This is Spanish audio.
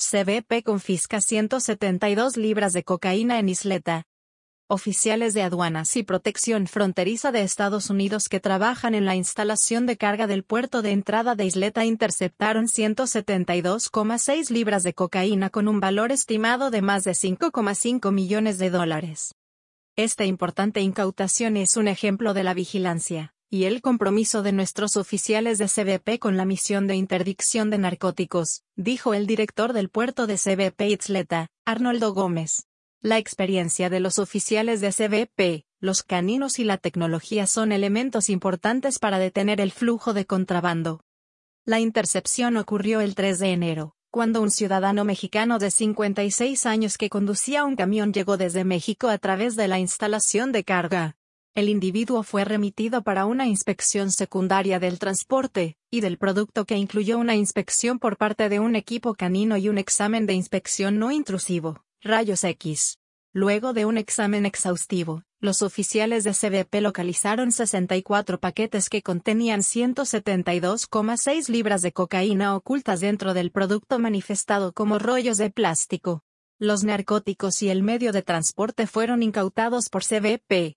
CBP confisca 172 libras de cocaína en Isleta. Oficiales de aduanas y protección fronteriza de Estados Unidos que trabajan en la instalación de carga del puerto de entrada de Isleta interceptaron 172,6 libras de cocaína con un valor estimado de más de $5,5 millones. Esta importante incautación es un ejemplo de la vigilancia y el compromiso de nuestros oficiales de CBP con la misión de interdicción de narcóticos, dijo el director del puerto de CBP Isleta, Arnoldo Gómez. La experiencia de los oficiales de CBP, los caninos y la tecnología son elementos importantes para detener el flujo de contrabando. La intercepción ocurrió el 3 de enero, cuando un ciudadano mexicano de 56 años que conducía un camión llegó desde México a través de la instalación de carga. El individuo fue remitido para una inspección secundaria del transporte y del producto que incluyó una inspección por parte de un equipo canino y un examen de inspección no intrusivo, rayos X. Luego de un examen exhaustivo, los oficiales de CBP localizaron 64 paquetes que contenían 172,6 libras de cocaína ocultas dentro del producto manifestado como rollos de plástico. Los narcóticos y el medio de transporte fueron incautados por CBP,